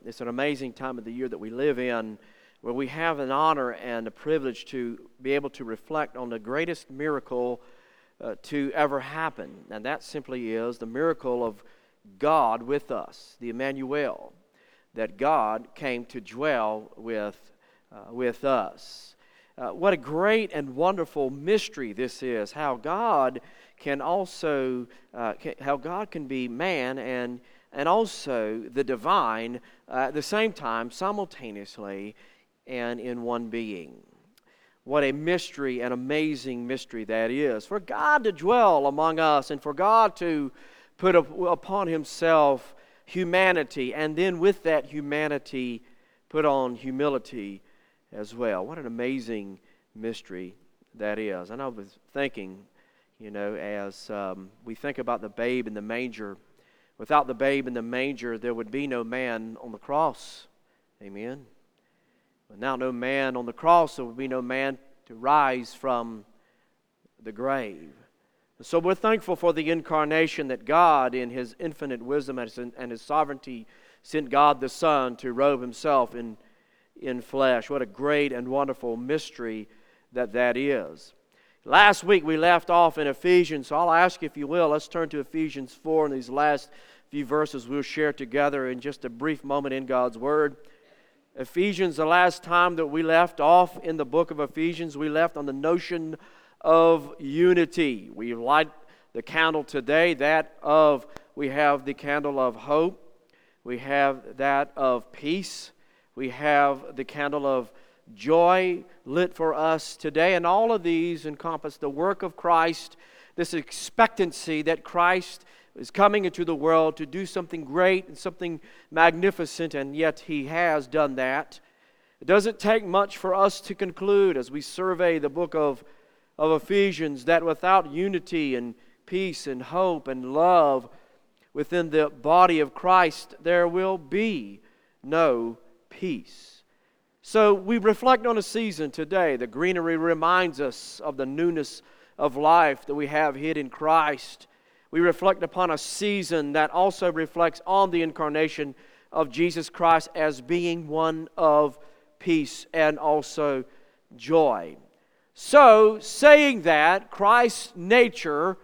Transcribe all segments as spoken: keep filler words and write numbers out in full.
It's an amazing time of the year that we live in, where we have an honor and a privilege to be able to reflect on the greatest miracle uh, to ever happen. And that simply is the miracle of God with us, the Emmanuel, that God came to dwell with, uh, with us. Uh, what a great and wonderful mystery this is, how God can also, uh, can, how God can be man and, and also the divine uh, at the same time, simultaneously, and in one being. What a mystery, an amazing mystery that is. For God to dwell among us and for God to put upon Himself humanity, and then with that humanity put on humility as well. What an amazing mystery that is. And I was thinking, you know, as um, we think about the babe in the manger, without the babe in the manger, there would be no man on the cross. Amen. Without no man on the cross, there would be no man to rise from the grave. So we're thankful for the incarnation, that God, in His infinite wisdom and His sovereignty, sent God the Son to robe Himself in, in flesh. What a great and wonderful mystery that that is. Last week we left off in Ephesians, so I'll ask you, if you will, let's turn to Ephesians four, and these last few verses we'll share together in just a brief moment in God's Word. Ephesians, the last time that we left off in the book of Ephesians, we left on the notion of unity. We light the candle today, that of, we have the candle of hope, we have that of peace, we have the candle of joy lit for us today, and all of these encompass the work of Christ, this expectancy that Christ is coming into the world to do something great and something magnificent, and yet He has done that. It doesn't take much for us to conclude as we survey the book of, of Ephesians that without unity and peace and hope and love within the body of Christ, there will be no peace. So we reflect on a season today. The greenery reminds us of the newness of life that we have hid in Christ. We reflect upon a season that also reflects on the incarnation of Jesus Christ as being one of peace and also joy. So, saying that, Christ's nature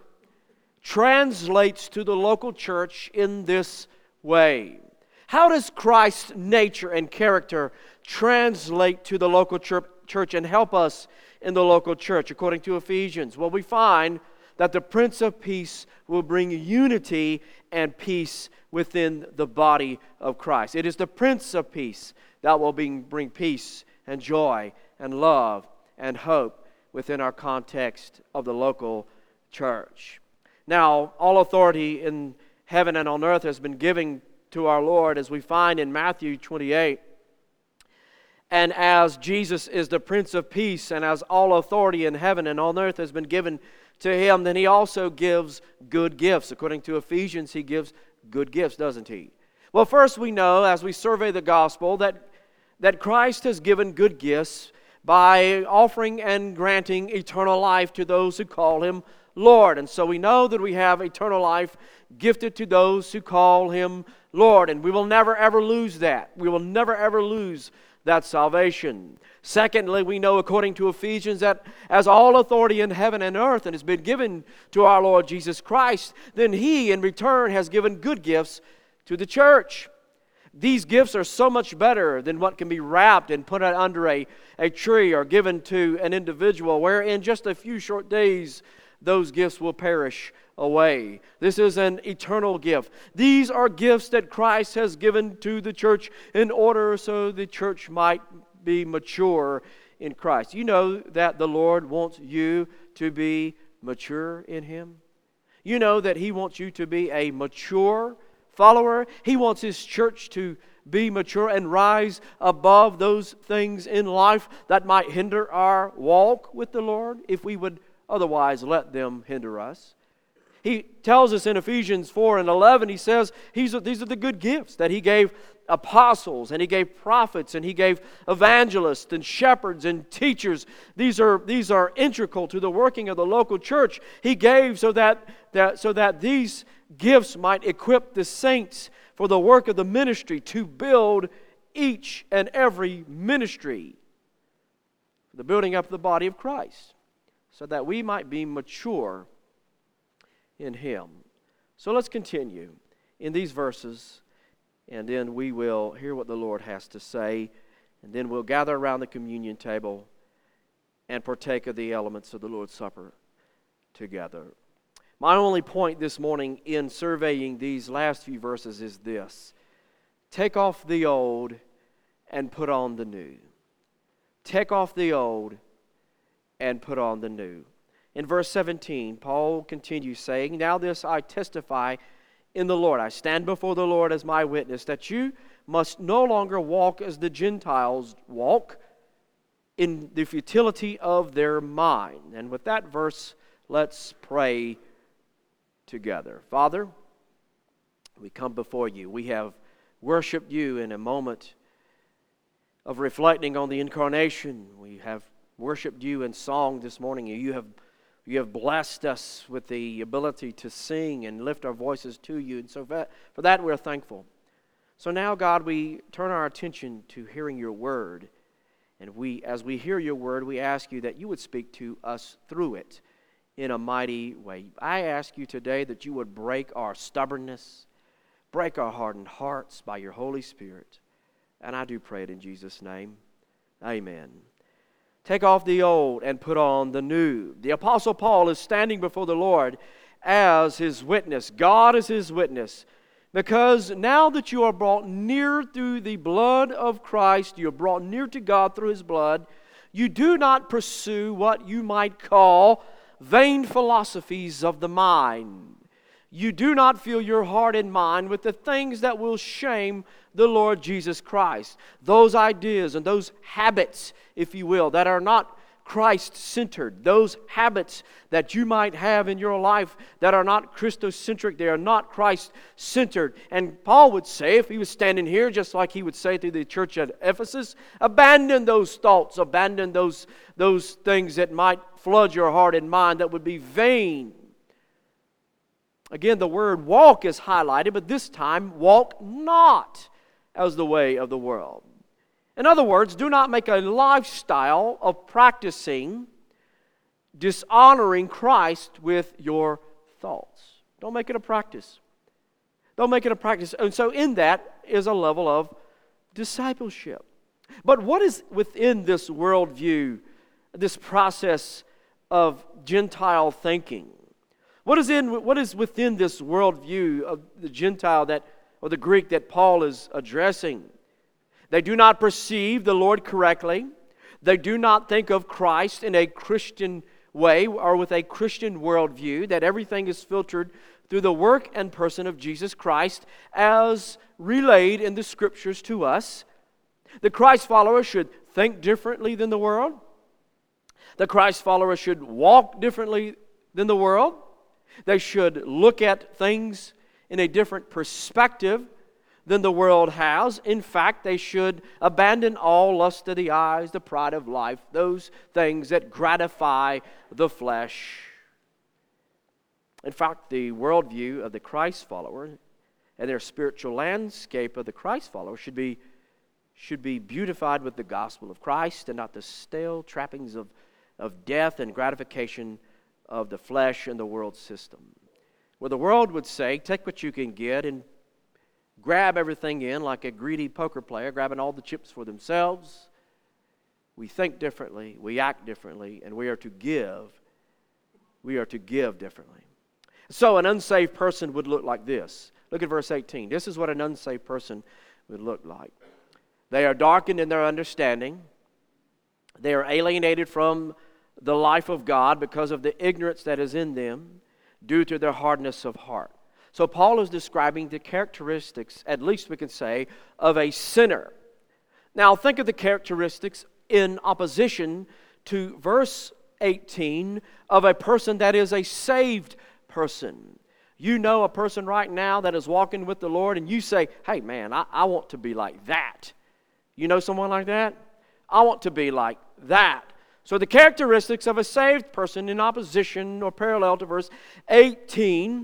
translates to the local church in this way. How does Christ's nature and character translate to the local church and help us in the local church according to Ephesians? Well, we find that the Prince of Peace will bring unity and peace within the body of Christ. It is the Prince of Peace that will bring peace and joy and love and hope within our context of the local church. Now, all authority in heaven and on earth has been given to our Lord, as we find in Matthew twenty-eight. And as Jesus is the Prince of Peace, and as all authority in heaven and on earth has been given to Him, then He also gives good gifts. According to Ephesians, He gives good gifts, doesn't He? Well, first we know, as we survey the gospel, that, that Christ has given good gifts by offering and granting eternal life to those who call Him Lord. And so we know that we have eternal life gifted to those who call Him Lord. And we will never ever lose that. We will never ever lose that salvation. Secondly, we know according to Ephesians that as all authority in heaven and earth and has been given to our Lord Jesus Christ, then He in return has given good gifts to the church. These gifts are so much better than what can be wrapped and put under a, a tree or given to an individual, where in just a few short days those gifts will perish away. This is an eternal gift. These are gifts that Christ has given to the church in order so the church might be mature in Christ. You know that the Lord wants you to be mature in Him. You know that He wants you to be a mature follower. He wants His church to be mature and rise above those things in life that might hinder our walk with the Lord, if we would otherwise let them hinder us. He tells us in Ephesians four and eleven, he says, these are, these are the good gifts that He gave apostles, and He gave prophets, and He gave evangelists and shepherds and teachers. These are, these are integral to the working of the local church. He gave so that, that, so that these gifts might equip the saints for the work of the ministry, to build each and every ministry, the building up of the body of Christ, so that we might be mature in Him. So let's continue in these verses, and then we will hear what the Lord has to say, and then we'll gather around the communion table and partake of the elements of the Lord's Supper together. My only point this morning in surveying these last few verses is this: take off the old and put on the new. Take off the old and put on the new. In verse seventeen, Paul continues saying, "Now this I testify in the Lord. I stand before the Lord as my witness, that you must no longer walk as the Gentiles walk, in the futility of their mind." And with that verse, let's pray together. Father, we come before you. We have worshiped you in a moment of reflecting on the incarnation. We have worshiped you in song this morning. You have, you have blessed us with the ability to sing and lift our voices to you. And so for, for that we're thankful. So now, God, we turn our attention to hearing your word. And we, as we hear your word, we ask you that you would speak to us through it in a mighty way. I ask you today that you would break our stubbornness, break our hardened hearts by your Holy Spirit. And I do pray it in Jesus' name. Amen. Take off the old and put on the new. The Apostle Paul is standing before the Lord as his witness. God is his witness. Because now that you are brought near through the blood of Christ, you are brought near to God through his blood, you do not pursue what you might call vain philosophies of the mind. You do not fill your heart and mind with the things that will shame the Lord Jesus Christ. Those ideas and those habits, if you will, that are not Christ-centered. Those habits that you might have in your life that are not Christocentric, they are not Christ-centered. And Paul would say, if he was standing here, just like he would say to the church at Ephesus, abandon those thoughts, abandon those, those things that might flood your heart and mind that would be vain. Again, the word walk is highlighted, but this time, walk not as the way of the world. In other words, do not make a lifestyle of practicing dishonoring Christ with your thoughts. Don't make it a practice. Don't make it a practice. And so in that is a level of discipleship. But what is within this worldview, this process of Gentile thinking? What is in what is within this worldview of the Gentile that, or the Greek that Paul is addressing? They do not perceive the Lord correctly. They do not think of Christ in a Christian way or with a Christian worldview, that everything is filtered through the work and person of Jesus Christ as relayed in the Scriptures to us. The Christ follower should think differently than the world. The Christ follower should walk differently than the world. They should look at things in a different perspective than the world has. In fact, they should abandon all lust of the eyes, the pride of life, those things that gratify the flesh. In fact, the worldview of the Christ follower and their spiritual landscape of the Christ follower should be, should be beautified with the gospel of Christ and not the stale trappings of, of death and gratification of the flesh and the world system. Where the world would say, take what you can get and grab everything in like a greedy poker player, grabbing all the chips for themselves. We think differently, we act differently, and we are to give. We are to give differently. So an unsaved person would look like this. Look at verse eighteen. This is what an unsaved person would look like. They are darkened in their understanding. They are alienated from the life of God because of the ignorance that is in them due to their hardness of heart. So Paul is describing the characteristics, at least we can say, of a sinner. Now think of the characteristics in opposition to verse eighteen of a person that is a saved person. You know a person right now that is walking with the Lord and you say, hey man, I, I want to be like that. You know someone like that? I want to be like that. So the characteristics of a saved person in opposition or parallel to verse eighteen,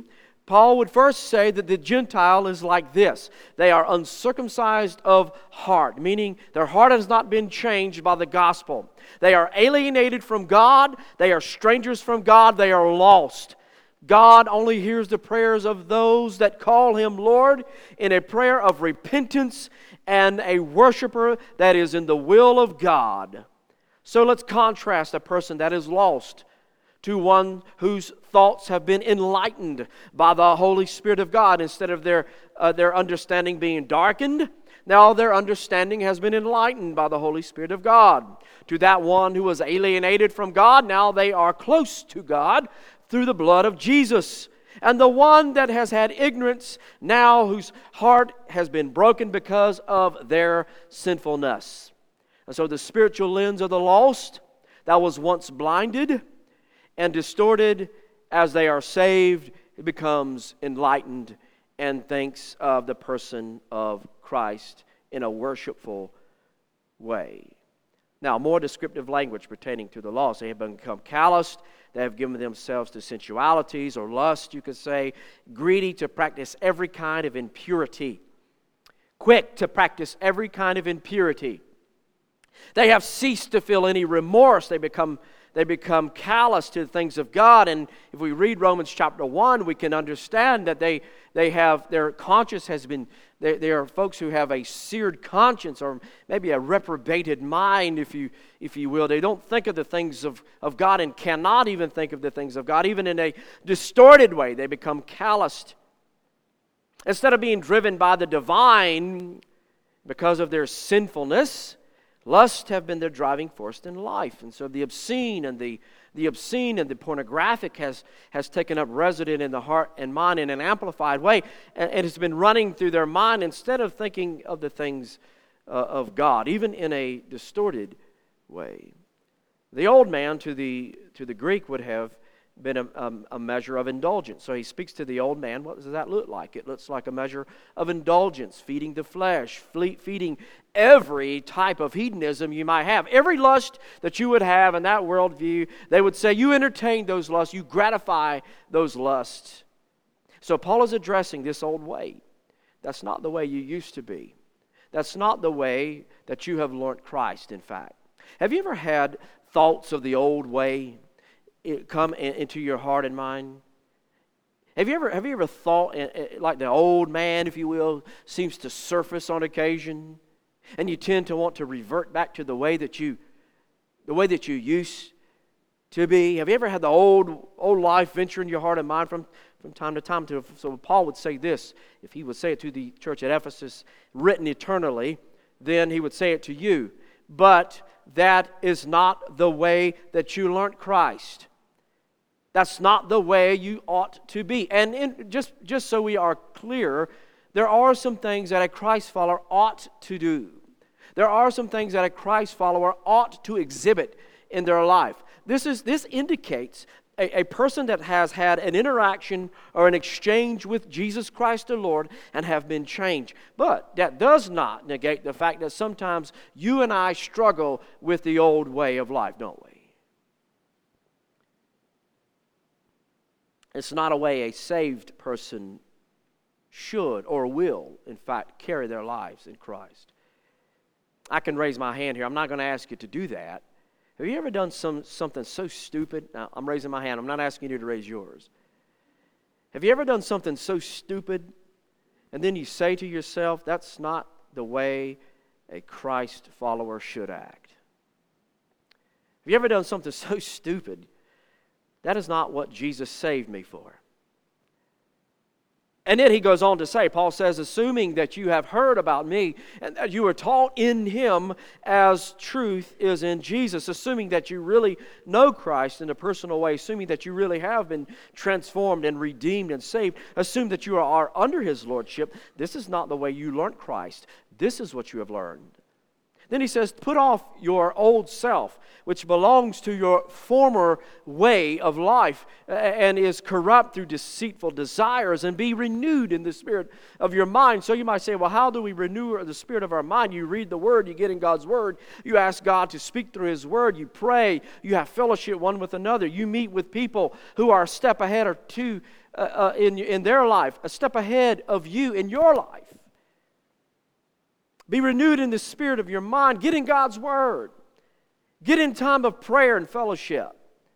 Paul would first say that the Gentile is like this. They are uncircumcised of heart, meaning their heart has not been changed by the gospel. They are alienated from God. They are strangers from God. They are lost. God only hears the prayers of those that call Him Lord in a prayer of repentance and a worshiper that is in the will of God. So let's contrast a person that is lost to one whose thoughts have been enlightened by the Holy Spirit of God. Instead of their, uh, their understanding being darkened, now their understanding has been enlightened by the Holy Spirit of God. To that one who was alienated from God, now they are close to God through the blood of Jesus. And the one that has had ignorance, now whose heart has been broken because of their sinfulness. And so the spiritual lens of the lost that was once blinded and distorted, as they are saved, it becomes enlightened and thinks of the person of Christ in a worshipful way. Now, more descriptive language pertaining to the lost. They have become calloused. They have given themselves to sensualities or lust, you could say, greedy to practice every kind of impurity, quick to practice every kind of impurity. They have ceased to feel any remorse. They become They become callous to the things of God. And if we read Romans chapter one, we can understand that they, they have, their conscience has been, they, they are folks who have a seared conscience or maybe a reprobated mind, if you if you will. They don't think of the things of, of God and cannot even think of the things of God. Even in a distorted way, they become calloused. Instead of being driven by the divine because of their sinfulness, lust have been their driving force in life. And so the obscene and the, the obscene and the pornographic has, has taken up residence in the heart and mind in an amplified way. And it has been running through their mind instead of thinking of the things uh, of God, even in a distorted way. The old man to the, to the Greek would have been a, um, a measure of indulgence. So he speaks to the old man. What does that look like? It looks like a measure of indulgence, feeding the flesh, feeding every type of hedonism you might have. Every lust that you would have in that worldview, they would say you entertain those lusts, you gratify those lusts. So Paul is addressing this old way. That's not the way you used to be. That's not the way that you have learned Christ, in fact. Have you ever had thoughts of the old way come into your heart and mind? Have you ever have you ever thought, like the old man, if you will, seems to surface on occasion, and you tend to want to revert back to the way that you, the way that you used to be? Have you ever had the old old life venture in your heart and mind from from time to time? To, so Paul would say this, if he would say it to the church at Ephesus, written eternally, then he would say it to you. But that is not the way that you learned Christ. That's not the way you ought to be. And in, just, just so we are clear, there are some things that a Christ follower ought to do. There are some things that a Christ follower ought to exhibit in their life. This is this indicates a, a person that has had an interaction or an exchange with Jesus Christ the Lord and have been changed. But that does not negate the fact that sometimes you and I struggle with the old way of life, don't we? It's not a way a saved person should or will, in fact, carry their lives in Christ. I can raise my hand here. I'm not going to ask you to do that. Have you ever done some something so stupid? Now, I'm raising my hand. I'm not asking you to raise yours. Have you ever done something so stupid, and then you say to yourself, that's not the way a Christ follower should act? Have you ever done something so stupid? That is not what Jesus saved me for. And then he goes on to say, Paul says, assuming that you have heard about me and that you are taught in Him as truth is in Jesus, assuming that you really know Christ in a personal way, assuming that you really have been transformed and redeemed and saved, assume that you are under His Lordship. This is not the way you learned Christ. This is what you have learned. Then he says, put off your old self, which belongs to your former way of life and is corrupt through deceitful desires, and be renewed in the spirit of your mind. So you might say, well, how do we renew the spirit of our mind? You read the Word, you get in God's Word, you ask God to speak through His Word, you pray, you have fellowship one with another, you meet with people who are a step ahead or two uh, uh, in, in their life, a step ahead of you in your life. Be renewed in the spirit of your mind. Get in God's Word. Get in time of prayer and fellowship.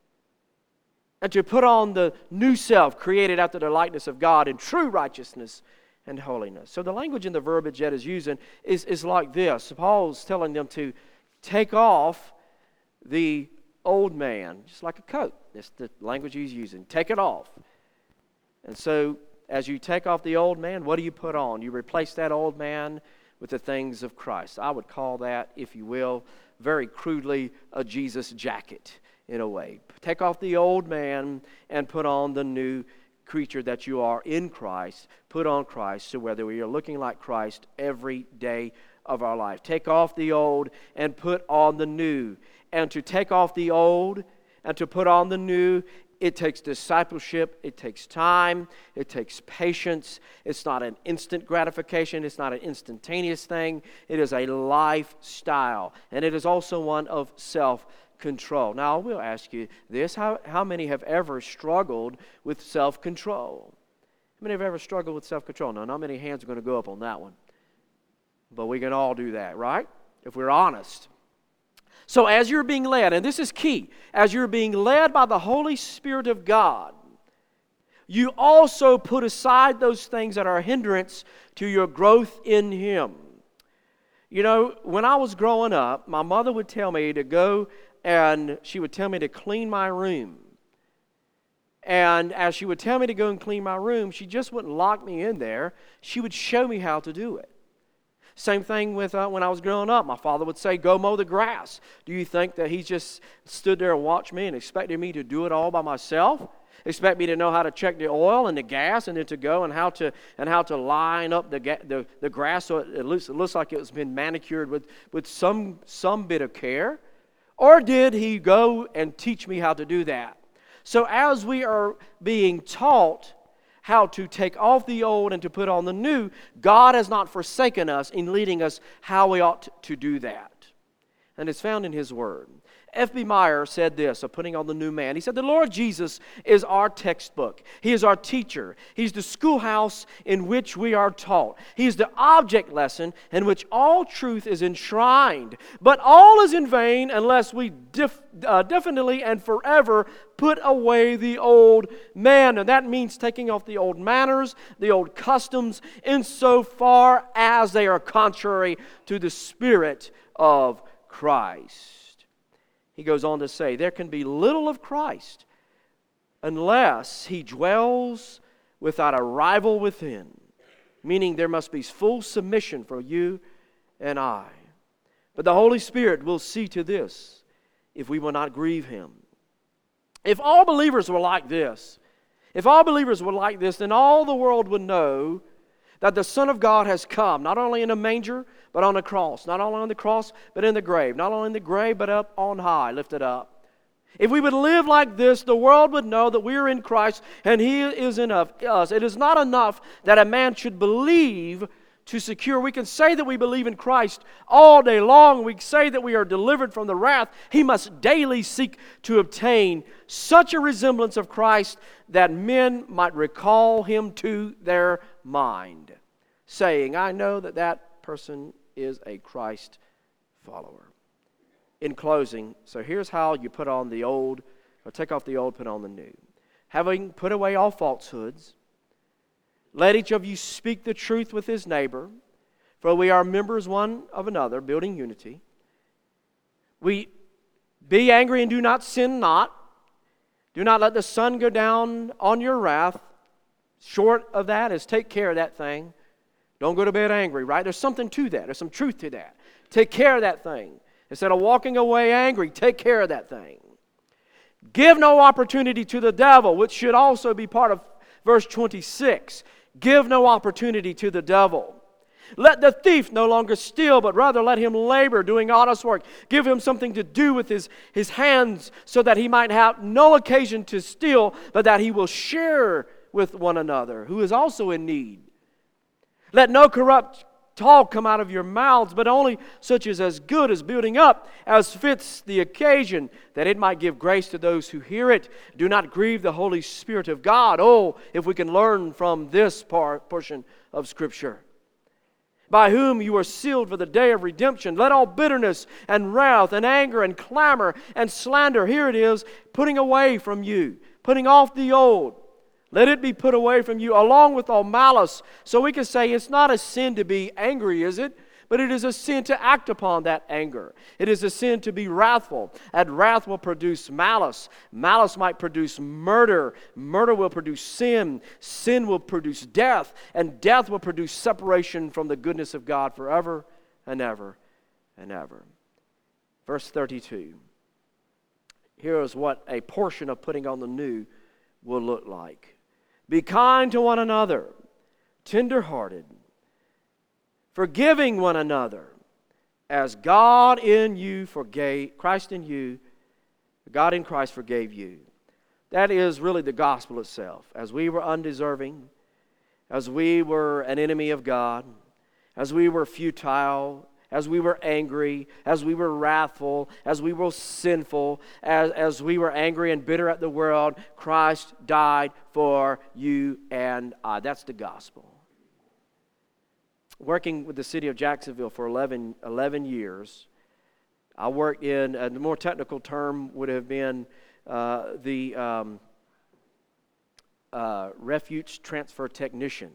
And to put on the new self created after the likeness of God in true righteousness and holiness. So the language in the verbiage that is using is, is like this. Paul's telling them to take off the old man, just like a coat. That's the language he's using. Take it off. And so as you take off the old man, what do you put on? You replace that old man with the things of Christ. I would call that, if you will, very crudely, a Jesus jacket in a way. Take off the old man and put on the new creature that you are in Christ. Put on Christ, so whether we are looking like Christ every day of our life. Take off the old and put on the new. And to take off the old and to put on the new, it takes discipleship, it takes time, it takes patience. It's not an instant gratification, it's not an instantaneous thing. It is a lifestyle, and it is also one of self-control. Now, I will ask you this, how, how many have ever struggled with self-control? How many have ever struggled with self-control? Now, not many hands are going to go up on that one, but we can all do that, right? If we're honest. So as you're being led, and this is key, as you're being led by the Holy Spirit of God, you also put aside those things that are a hindrance to your growth in Him. You know, when I was growing up, my mother would tell me to go and she would tell me to clean my room. And as she would tell me to go and clean my room, she just wouldn't lock me in there. She would show me how to do it. Same thing with uh, when I was growing up. My father would say, go mow the grass. Do you think that he just stood there and watched me and expected me to do it all by myself? Expect me to know how to check the oil and the gas and then to go and how to and how to line up the ga- the, the grass so it, it, looks, it looks like it's been manicured with, with some, some bit of care? Or did he go and teach me how to do that? So as we are being taught how to take off the old and to put on the new, God has not forsaken us in leading us how we ought to do that. And it's found in His Word. F B Meyer said this of putting on the new man. He said, the Lord Jesus is our textbook. He is our teacher. He's the schoolhouse in which we are taught. He's the object lesson in which all truth is enshrined. But all is in vain unless we def- uh, definitely and forever put away the old man. And that means taking off the old manners, the old customs, insofar as they are contrary to the Spirit of Christ. He goes on to say, there can be little of Christ unless He dwells without a rival within, meaning there must be full submission for you and I. But the Holy Spirit will see to this if we will not grieve Him. If all believers were like this, if all believers were like this, then all the world would know that the Son of God has come, not only in a manger, but on the cross. Not only on the cross, but in the grave. Not only in the grave, but up on high, lifted up. If we would live like this, the world would know that we are in Christ and He is in us. It is not enough that a man should believe to secure. We can say that we believe in Christ all day long. We say that we are delivered from the wrath. He must daily seek to obtain such a resemblance of Christ that men might recall Him to their mind, saying, I know that that person is a Christ follower. In closing, so here's how you put on the old, or take off the old, put on the new. Having put away all falsehoods, let each of you speak the truth with his neighbor, for we are members one of another, building unity. We be angry and do not sin not. Do not let the sun go down on your wrath. Short of that is take care of that thing. Don't go to bed angry, right? There's something to that. There's some truth to that. Take care of that thing. Instead of walking away angry, take care of that thing. Give no opportunity to the devil, which should also be part of verse twenty-six. Give no opportunity to the devil. Let the thief no longer steal, but rather let him labor, doing honest work. Give him something to do with his, his hands, so that he might have no occasion to steal, but that he will share with one another, who is also in need. Let no corrupt talk come out of your mouths, but only such as as good as building up, as fits the occasion, that it might give grace to those who hear it. Do not grieve the Holy Spirit of God. Oh, if we can learn from this part, portion of Scripture. By whom you are sealed for the day of redemption. Let all bitterness and wrath and anger and clamor and slander, here it is, putting away from you, putting off the old. Let it be put away from you, along with all malice. So we can say it's not a sin to be angry, is it? But it is a sin to act upon that anger. It is a sin to be wrathful. And wrath will produce malice. Malice might produce murder. Murder will produce sin. Sin will produce death. And death will produce separation from the goodness of God forever and ever and ever. Verse thirty-two. Here is what a portion of putting on the new will look like. Be kind to one another, tender-hearted, forgiving one another, as God in you forgave, Christ in you, God in Christ forgave you. That is really the gospel itself. As we were undeserving, as we were an enemy of God, as we were futile, as we were angry, as we were wrathful, as we were sinful, as, as we were angry and bitter at the world, Christ died for you and I. That's the gospel. Working with the city of Jacksonville for eleven, eleven years, I worked in, a more technical term would have been uh, the um, uh, refuge transfer technician.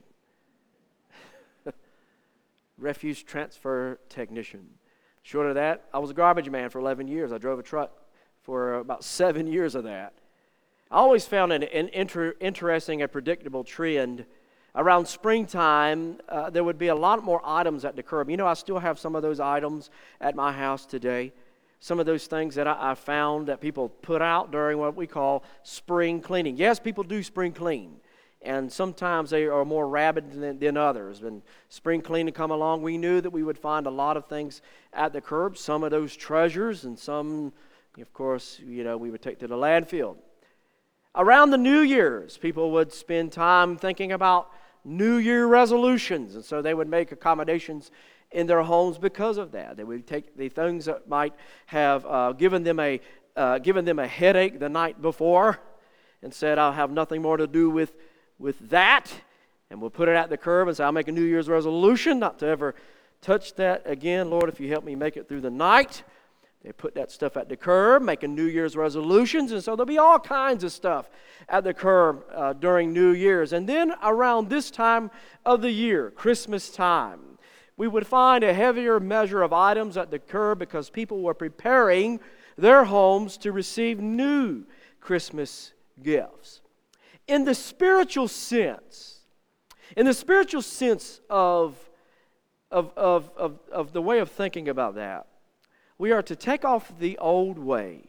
Refuge transfer technician. Short of that, I was a garbage man for eleven years. I drove a truck for about seven years of that. I always found an, an inter, interesting and predictable trend. Around springtime, uh, there would be a lot more items at the curb. You know, I still have some of those items at my house today. Some of those things that I, I found that people put out during what we call spring cleaning. Yes, people do spring clean. And sometimes they are more rabid than, than others. When spring cleaning come along, we knew that we would find a lot of things at the curb. Some of those treasures, and some, of course, you know, we would take to the landfill. Around the New Year's, people would spend time thinking about New Year resolutions, and so they would make accommodations in their homes because of that. They would take the things that might have uh, given them a uh, given them a headache the night before, and said, "I'll have nothing more to do with with that," and we'll put it at the curb and say, "I'll make a New Year's resolution not to ever touch that again. Lord, if you help me make it through the night." They put that stuff at the curb, making New Year's resolutions, and so there'll be all kinds of stuff at the curb uh, during New Year's. And then around this time of the year, Christmas time, we would find a heavier measure of items at the curb because people were preparing their homes to receive new Christmas gifts. In the spiritual sense, in the spiritual sense of, of, of, of, of the way of thinking about that, we are to take off the old way.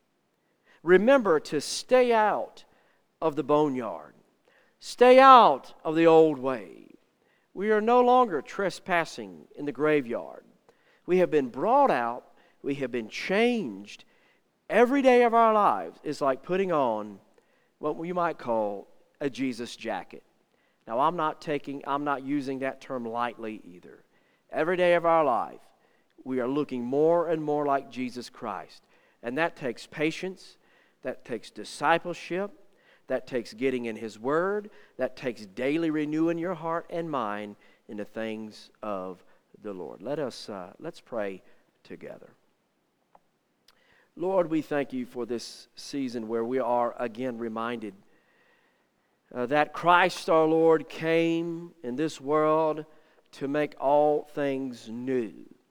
Remember to stay out of the boneyard. Stay out of the old way. We are no longer trespassing in the graveyard. We have been brought out. We have been changed. Every day of our lives is like putting on what we might call a Jesus jacket. Now, I'm not taking, I'm not using that term lightly either. Every day of our life, we are looking more and more like Jesus Christ. And that takes patience, that takes discipleship, that takes getting in His Word, that takes daily renewing your heart and mind in the things of the Lord. Let us, uh, let's pray together. Lord, we thank You for this season where we are again reminded uh, that Christ our Lord came in this world to make all things new.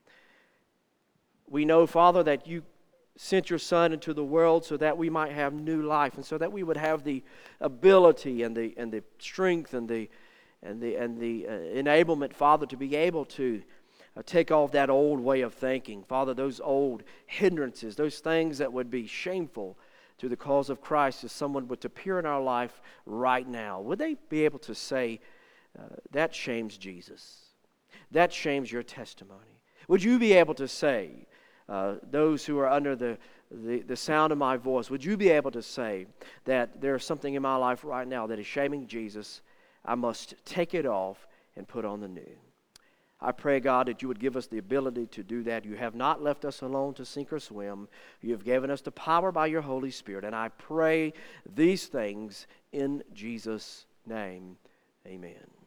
We know, Father, that You sent Your Son into the world so that we might have new life, and so that we would have the ability and the and the strength and the and the and the uh, enablement, Father, to be able to uh, take off that old way of thinking, Father, those old hindrances, those things that would be shameful to the cause of Christ, if someone were to appear in our life right now. Would they be able to say, uh, that shames Jesus, that shames Your testimony? Would You be able to say, Uh, those who are under the, the, the sound of my voice, would you be able to say that there's something in my life right now that is shaming Jesus? I must take it off and put on the new. I pray, God, that you would give us the ability to do that. You have not left us alone to sink or swim. You have given us the power by your Holy Spirit. And I pray these things in Jesus' name. Amen.